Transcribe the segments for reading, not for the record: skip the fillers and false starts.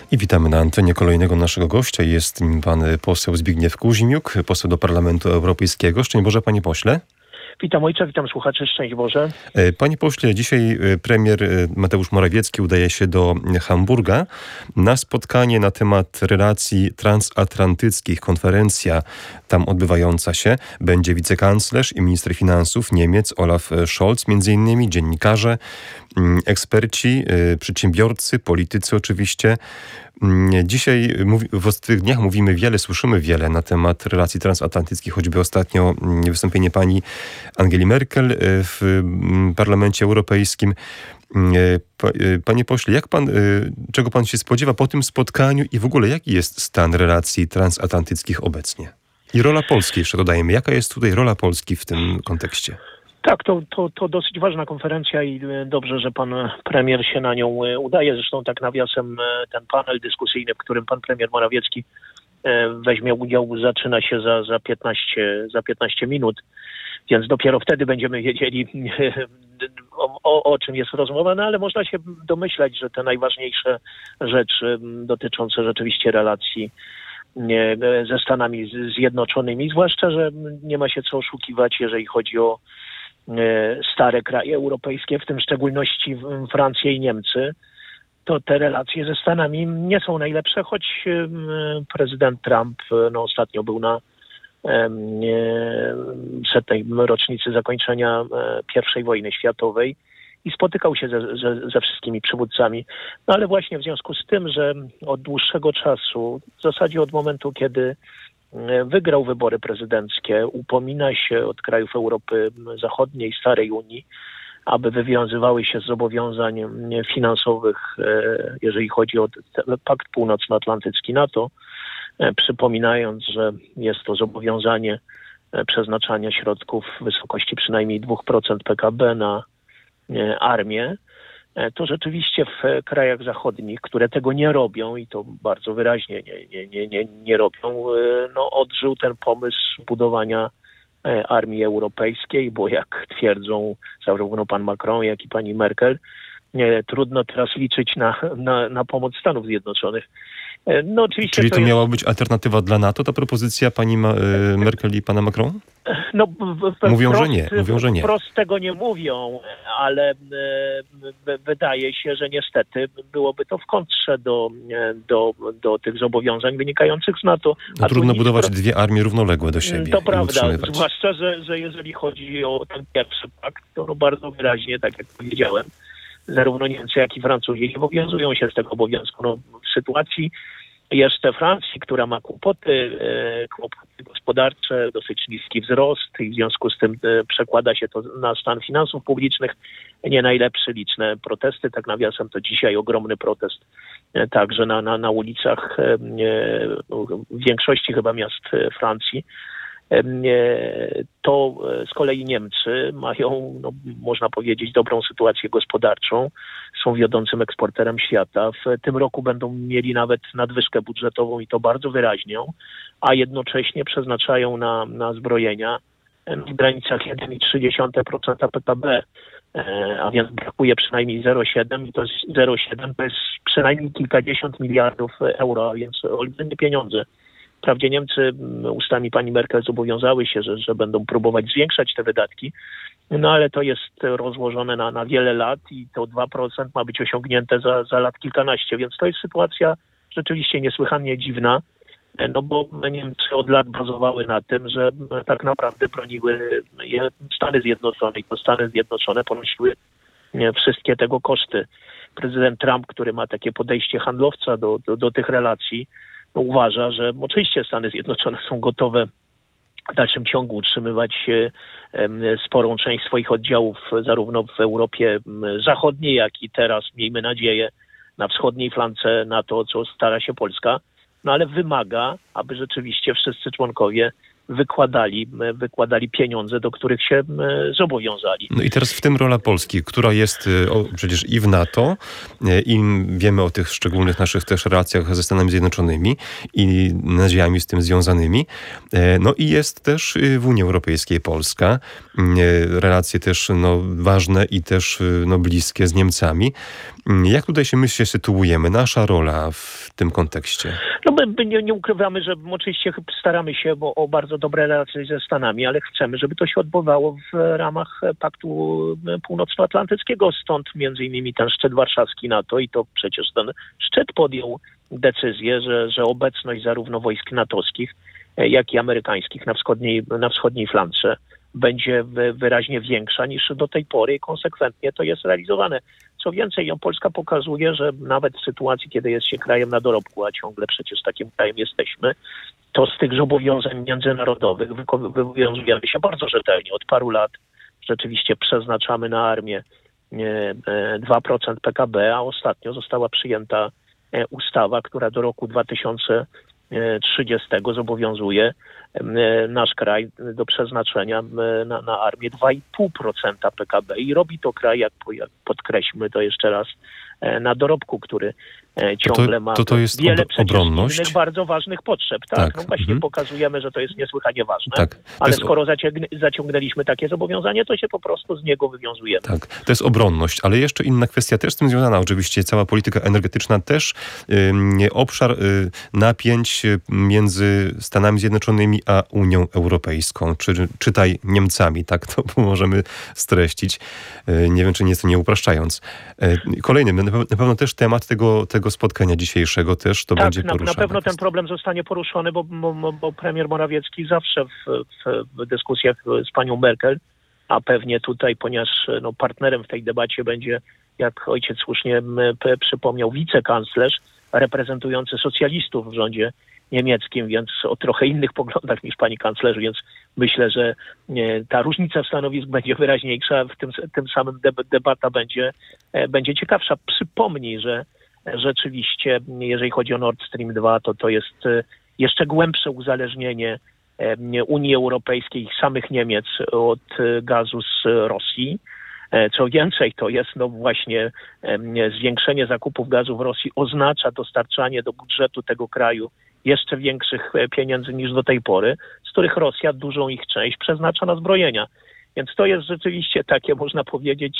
I witamy na antenie kolejnego naszego gościa. Jest nim pan poseł Zbigniew Kuzimiuk, poseł do Parlamentu Europejskiego. Szczęść Boże, panie pośle. Witam ojcze, witam słuchaczy, szczęść Boże. Panie pośle, dzisiaj premier Mateusz Morawiecki udaje się do Hamburga na spotkanie na temat relacji transatlantyckich. Konferencja tam odbywająca się. Będzie wicekanclerz i minister finansów Niemiec Olaf Scholz, między innymi dziennikarze, eksperci, przedsiębiorcy, politycy oczywiście. Dzisiaj, w tych dniach mówimy wiele, słyszymy wiele na temat relacji transatlantyckich, choćby ostatnio wystąpienie pani Angeli Merkel w Parlamencie Europejskim. Panie pośle, czego pan się spodziewa po tym spotkaniu i w ogóle jaki jest stan relacji transatlantyckich obecnie? I rola Polski jeszcze dodajemy. Jaka jest tutaj rola Polski w tym kontekście? Tak, to dosyć ważna konferencja i dobrze, że pan premier się na nią udaje. Zresztą tak nawiasem ten panel dyskusyjny, w którym pan premier Morawiecki weźmie udział, zaczyna się za 15 minut, więc dopiero wtedy będziemy wiedzieli o czym jest rozmowa, no ale można się domyślać, że te najważniejsze rzeczy dotyczące rzeczywiście relacji ze Stanami Zjednoczonymi, zwłaszcza, że nie ma się co oszukiwać, jeżeli chodzi o stare kraje europejskie, w tym w szczególności Francję i Niemcy, to te relacje ze Stanami nie są najlepsze, choć prezydent Trump ostatnio był na 100. rocznicy zakończenia I wojny światowej i spotykał się ze wszystkimi przywódcami. No ale właśnie w związku z tym, że od dłuższego czasu, w zasadzie od momentu, kiedy wygrał wybory prezydenckie, upomina się od krajów Europy Zachodniej, Starej Unii, aby wywiązywały się z zobowiązań finansowych, jeżeli chodzi o Pakt Północnoatlantycki NATO, przypominając, że jest to zobowiązanie przeznaczania środków w wysokości przynajmniej 2% PKB na armię, to rzeczywiście w krajach zachodnich, które tego nie robią i to bardzo wyraźnie nie robią, odżył ten pomysł budowania armii europejskiej, bo jak twierdzą zarówno pan Macron, jak i pani Merkel, trudno teraz liczyć na pomoc Stanów Zjednoczonych. No, oczywiście czyli to miała być alternatywa dla NATO, ta propozycja pani Merkel i pana Macron? No, mówią, że nie. Wprost tego nie mówią, ale wydaje się, że niestety byłoby to w kontrze do tych zobowiązań wynikających z NATO. No, trudno budować dwie armie równoległe do siebie. To prawda, zwłaszcza, że jeżeli chodzi o ten pierwszy pakt, to bardzo wyraźnie, tak jak powiedziałem, zarówno Niemcy, jak i Francuzi nie obowiązują się z tego obowiązku. W sytuacji jeszcze Francji, która ma kłopoty gospodarcze, dosyć niski wzrost i w związku z tym przekłada się to na stan finansów publicznych, nie najlepszy, liczne protesty, tak nawiasem to dzisiaj ogromny protest także na ulicach w większości chyba miast Francji. To z kolei Niemcy mają, można powiedzieć, dobrą sytuację gospodarczą. Są wiodącym eksporterem świata. W tym roku będą mieli nawet nadwyżkę budżetową i to bardzo wyraźnie, a jednocześnie przeznaczają na zbrojenia w granicach 1,3% PKB, a więc brakuje przynajmniej 0,7 i to jest 0,7 to jest przynajmniej kilkadziesiąt miliardów euro, a więc olbrzymie pieniądze. Wprawdzie Niemcy ustami pani Merkel zobowiązały się, że będą próbować zwiększać te wydatki, no ale to jest rozłożone na wiele lat i to 2% ma być osiągnięte za lat kilkanaście, więc to jest sytuacja rzeczywiście niesłychanie dziwna, no bo Niemcy od lat bazowały na tym, że tak naprawdę broniły je Stany Zjednoczone i to Stany Zjednoczone ponosiły wszystkie tego koszty. Prezydent Trump, który ma takie podejście handlowca do tych relacji, uważa, że oczywiście Stany Zjednoczone są gotowe w dalszym ciągu utrzymywać sporą część swoich oddziałów zarówno w Europie Zachodniej, jak i teraz, miejmy nadzieję, na wschodniej flance NATO, co stara się Polska, no ale wymaga, aby rzeczywiście wszyscy członkowie wykładali pieniądze, do których się zobowiązali. No i teraz w tym rola Polski, która jest przecież i w NATO, i wiemy o tych szczególnych naszych też relacjach ze Stanami Zjednoczonymi i nadziejami z tym związanymi. No i jest też w Unii Europejskiej Polska. Relacje też ważne i też bliskie z Niemcami. Jak tutaj my się sytuujemy? Nasza rola w tym kontekście? No my nie ukrywamy, że oczywiście staramy się o bardzo dobre relacje ze Stanami, ale chcemy, żeby to się odbywało w ramach Paktu Północnoatlantyckiego. Stąd między innymi ten szczyt warszawski NATO i to przecież ten szczyt podjął decyzję, że obecność zarówno wojsk natowskich, jak i amerykańskich na wschodniej flance będzie wyraźnie większa niż do tej pory i konsekwentnie to jest realizowane. Co więcej, Polska pokazuje, że nawet w sytuacji, kiedy jest się krajem na dorobku, a ciągle przecież takim krajem jesteśmy, to z tych zobowiązań międzynarodowych wywiązujemy się bardzo rzetelnie. Od paru lat rzeczywiście przeznaczamy na armię 2% PKB, a ostatnio została przyjęta ustawa, która do roku 2030 zobowiązuje nasz kraj do przeznaczenia na armię 2,5% PKB i robi to kraj, jak podkreślmy to jeszcze raz, na dorobku, który ciągle ma to jest wiele obronność. innych bardzo ważnych potrzeb. Tak? No właśnie pokazujemy, że to jest niesłychanie ważne, ale skoro zaciągnęliśmy takie zobowiązanie, to się po prostu z niego wywiązujemy. Tak, to jest obronność, ale jeszcze inna kwestia też z tym związana. Oczywiście cała polityka energetyczna też obszar napięć między Stanami Zjednoczonymi a Unią Europejską, czytaj Niemcami, tak to możemy streścić. Nie wiem, czy nieco nie upraszczając. Kolejny, na pewno też temat tego spotkania dzisiejszego też to będzie poruszany. Na pewno ten problem zostanie poruszony, bo premier Morawiecki zawsze w dyskusjach z panią Merkel, a pewnie tutaj, ponieważ partnerem w tej debacie będzie, jak ojciec słusznie przypomniał, wicekanclerz reprezentujący socjalistów w rządzie niemieckim, więc o trochę innych poglądach niż pani kanclerz, więc myślę, że ta różnica stanowisk będzie wyraźniejsza, w tym samym debata będzie ciekawsza. Przypomnij, że rzeczywiście, jeżeli chodzi o Nord Stream 2, to jest jeszcze głębsze uzależnienie Unii Europejskiej i samych Niemiec od gazu z Rosji. Co więcej, to jest właśnie zwiększenie zakupów gazu w Rosji oznacza dostarczanie do budżetu tego kraju jeszcze większych pieniędzy niż do tej pory, z których Rosja dużą ich część przeznacza na zbrojenia. Więc to jest rzeczywiście takie, można powiedzieć,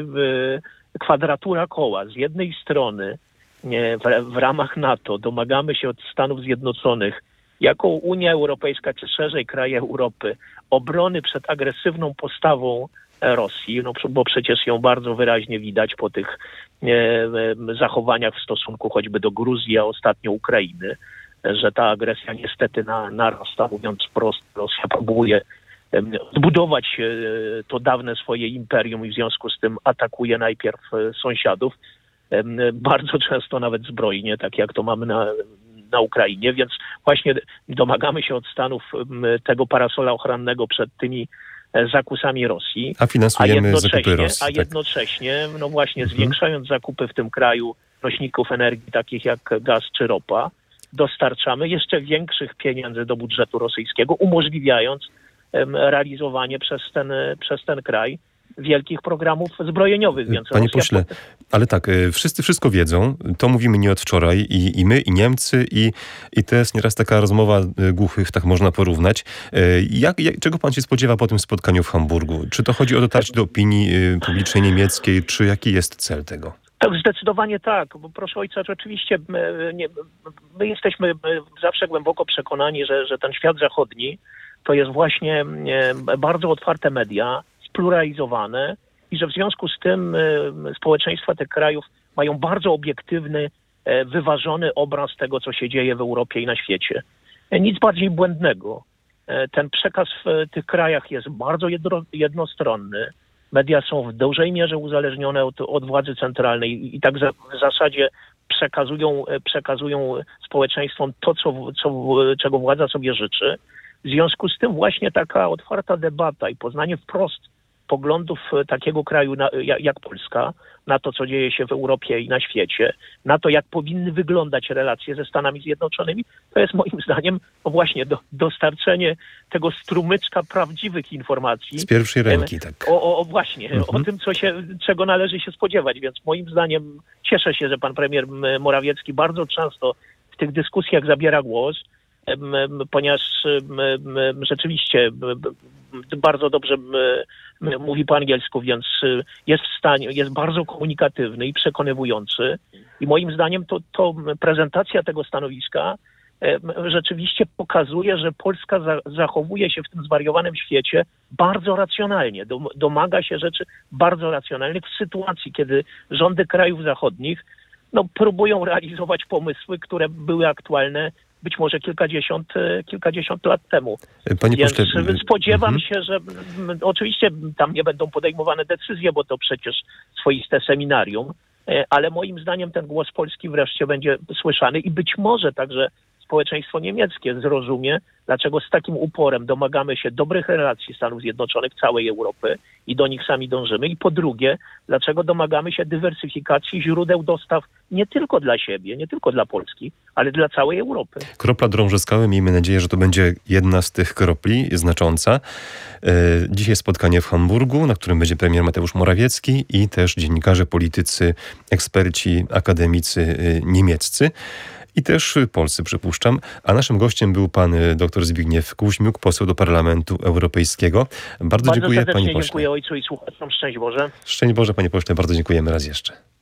kwadratura koła. Z jednej strony w ramach NATO domagamy się od Stanów Zjednoczonych, jako Unia Europejska, czy szerzej kraje Europy, obrony przed agresywną postawą Rosji, bo przecież ją bardzo wyraźnie widać po tych zachowaniach w stosunku choćby do Gruzji, a ostatnio Ukrainy, że ta agresja niestety narasta, mówiąc wprost, Rosja próbuje zbudować to dawne swoje imperium i w związku z tym atakuje najpierw sąsiadów, bardzo często nawet zbrojnie, tak jak to mamy na Ukrainie, więc właśnie domagamy się od Stanów tego parasola ochronnego przed tymi zakusami Rosji, a finansujemy zakupy Rosji. A jednocześnie, właśnie zwiększając zakupy w tym kraju nośników energii takich jak gaz czy ropa, dostarczamy jeszcze większych pieniędzy do budżetu rosyjskiego, umożliwiając realizowanie przez ten kraj wielkich programów zbrojeniowych. Więc Panie pośle, ale tak, wszyscy wszystko wiedzą, to mówimy nie od wczoraj i my, i Niemcy, i to jest nieraz taka rozmowa głuchych, tak można porównać. Czego pan się spodziewa po tym spotkaniu w Hamburgu? Czy to chodzi o dotarcie do opinii publicznej niemieckiej, czy jaki jest cel tego? Tak, zdecydowanie tak, bo proszę ojca, rzeczywiście my jesteśmy zawsze głęboko przekonani, że ten świat zachodni to jest właśnie bardzo otwarte media, spluralizowane i że w związku z tym społeczeństwa tych krajów mają bardzo obiektywny, wyważony obraz tego, co się dzieje w Europie i na świecie. Nic bardziej błędnego. Ten przekaz w tych krajach jest bardzo jednostronny. Media są w dużej mierze uzależnione od władzy centralnej i tak w zasadzie przekazują społeczeństwom to, czego władza sobie życzy. W związku z tym właśnie taka otwarta debata i poznanie wprost poglądów takiego kraju jak Polska na to, co dzieje się w Europie i na świecie, na to, jak powinny wyglądać relacje ze Stanami Zjednoczonymi, to jest moim zdaniem właśnie dostarczenie tego strumyczka prawdziwych informacji. Z pierwszej ręki, tak. O tym, czego należy się spodziewać. Więc moim zdaniem cieszę się, że pan premier Morawiecki bardzo często w tych dyskusjach zabiera głos, ponieważ rzeczywiście bardzo dobrze mówi po angielsku, więc jest w stanie, jest bardzo komunikatywny i przekonywujący. I moim zdaniem to prezentacja tego stanowiska rzeczywiście pokazuje, że Polska zachowuje się w tym zwariowanym świecie bardzo racjonalnie. Domaga się rzeczy bardzo racjonalnych w sytuacji, kiedy rządy krajów zachodnich próbują realizować pomysły, które były aktualne być może kilkadziesiąt lat temu. Panie pośle, spodziewam się, że oczywiście tam nie będą podejmowane decyzje, bo to przecież swoiste seminarium, ale moim zdaniem ten głos Polski wreszcie będzie słyszany i być może także społeczeństwo niemieckie zrozumie, dlaczego z takim uporem domagamy się dobrych relacji Stanów Zjednoczonych, całej Europy i do nich sami dążymy. I po drugie, dlaczego domagamy się dywersyfikacji źródeł dostaw nie tylko dla siebie, nie tylko dla Polski, ale dla całej Europy. Kropla drąży skałę. Miejmy nadzieję, że to będzie jedna z tych kropli, znacząca. Dzisiaj spotkanie w Hamburgu, na którym będzie premier Mateusz Morawiecki i też dziennikarze, politycy, eksperci, akademicy niemieccy. I też polscy, przypuszczam. A naszym gościem był pan dr Zbigniew Kuźmiuk, poseł do Parlamentu Europejskiego. Bardzo dziękuję, panie pośle. Dziękuję ojcu i słuchaczom. Szczęść Boże. Szczęść Boże, panie pośle. Bardzo dziękujemy raz jeszcze.